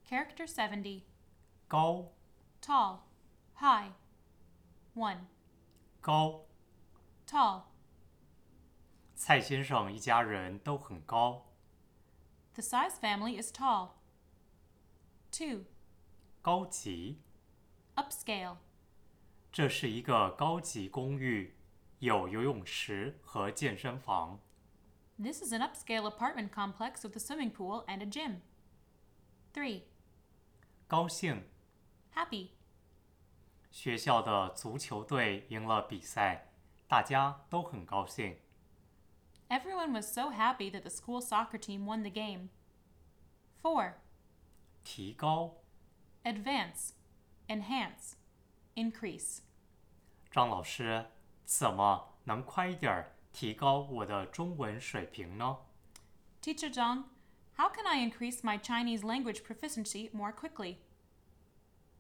Character 70. 高 Tall. High. 1. 高， Tall. 蔡先生一家人都很高。 The Size family is tall. 2. 高级， Upscale. 这是一个高级公寓，有游泳池和健身房。 This is an upscale apartment complex with a swimming pool and a gym. 3. 高兴， Happy. 学校的足球队赢了比赛，大家都很高兴。 Everyone was so happy that the school soccer team won the game. 4. 提高， Advance. Enhance. Increase. 张老师，怎么能快一点提高我的中文水平呢？ Teacher Zhang, how can I increase my Chinese language proficiency more quickly?